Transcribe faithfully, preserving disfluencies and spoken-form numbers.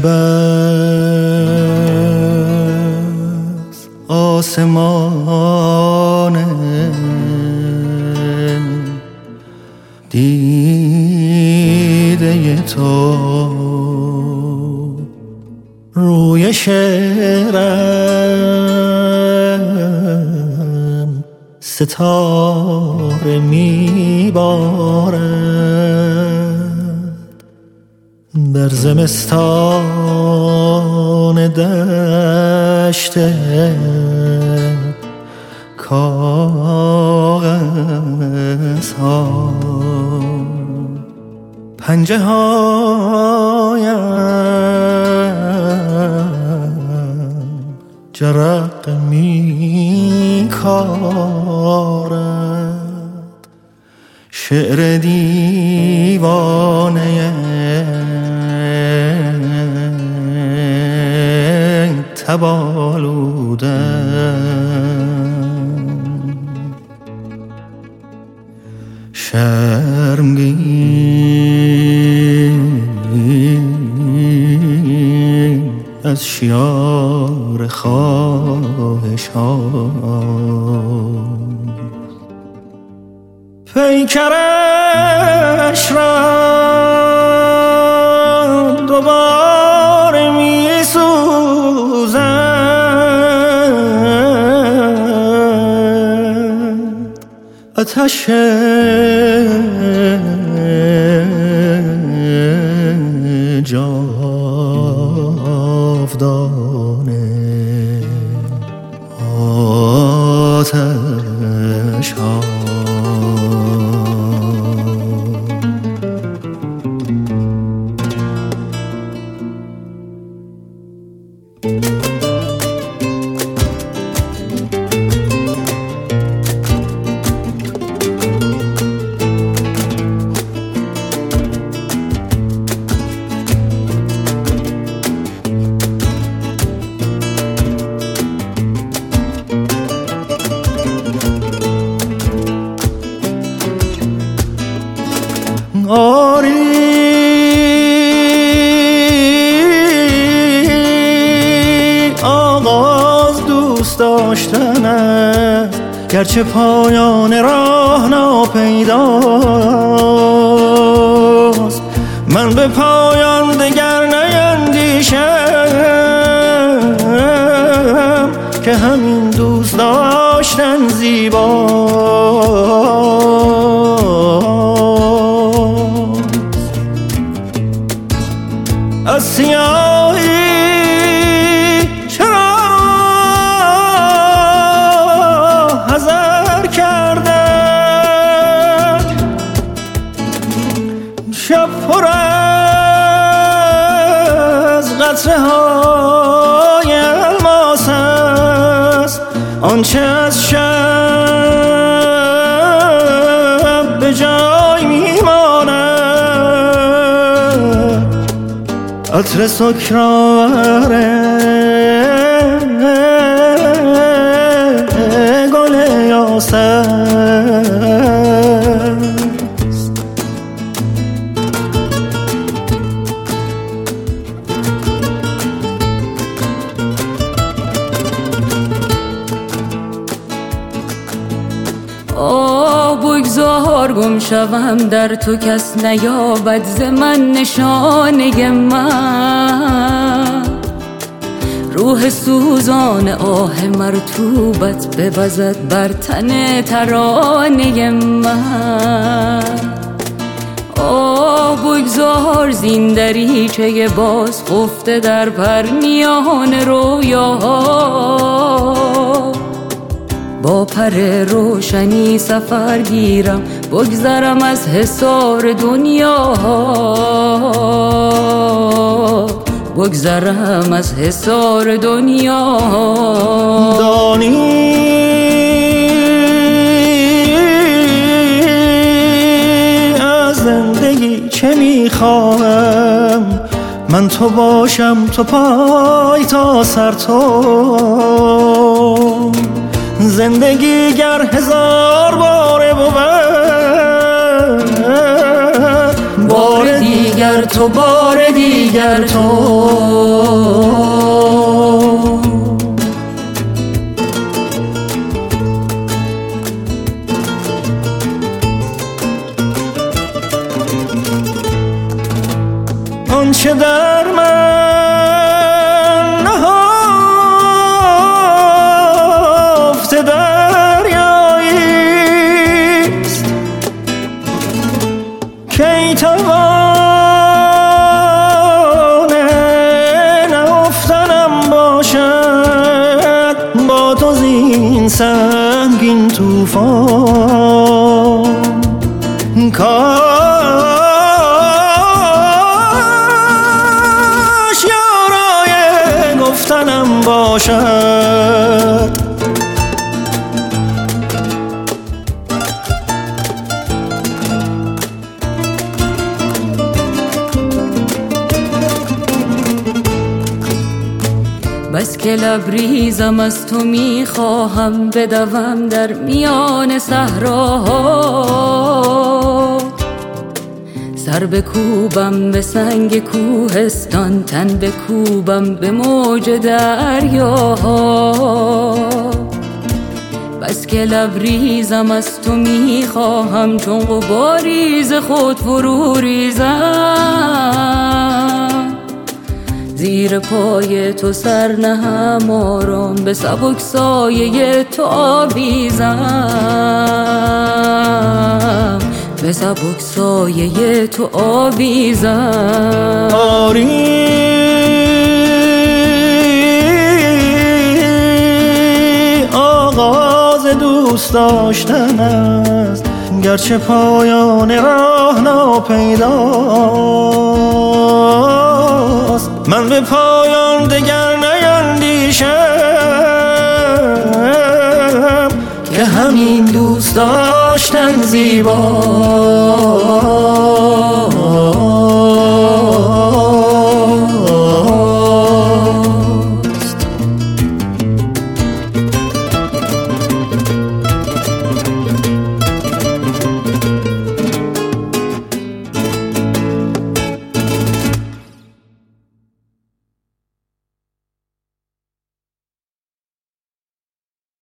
شب است آسمان دیده تو روی شعرم ستاره میبارد در زمستان دشت کاغذها پنجه هایم جرق می کارد شعر دیوانه تبالودم شرمگین از شیار خواهشان پیکرش را دوباره می سوزند آتش جاودانه آتش ها آری آغاز دوست داشتن است گرچه پایان راه ناپیداست من به پایان دگر نیندیشم که همین دوست داشتن زیباست از سیاهی چرا حذر کردن شب پر از قطره های الماس است آنچه از شب به جای میماند عطر سکراره گل یاس است آه بگذار گم شوم در تو کس نیابد ز من نشانه من روح سوزان آه مرطوبت بوزد بر تن ترانه من آه بگذار زین دریچه باز خفته در پرنیان رویاها با پر روشنی سفر گیرم بگذرم از حصار دنیا بگذرم از حصار دنیا دانی از زندگی چه میخواهم من تو باشم تو پای تا سر تو زندگی گر هزار باره بود بار دیگر دیگر تو، بار دیگر تو. آنچه در من نهفته دریاییست، کی توانه نهفتنم باشد با تو زین سنگین طوفان. کاش یارای گفتنم باشد. بس که لبریزم از تو میخواهم بدوم در میان صحراها، سر بکوبم به سنگ کوهستان، تن بکوبم به موج دریاها. بس که لبریزم از تو میخواهم چون غباری ز خود فرو ریزم، زیر پای تو سر نهم آرام به سبک سایه تو آویزم، به سبک سایه تو آویزم. آری آغاز دوست داشتن است، گرچه پایان راه ناپیداست. من به پایان دگر نیندیشم که همین دوست داشتن زیباست.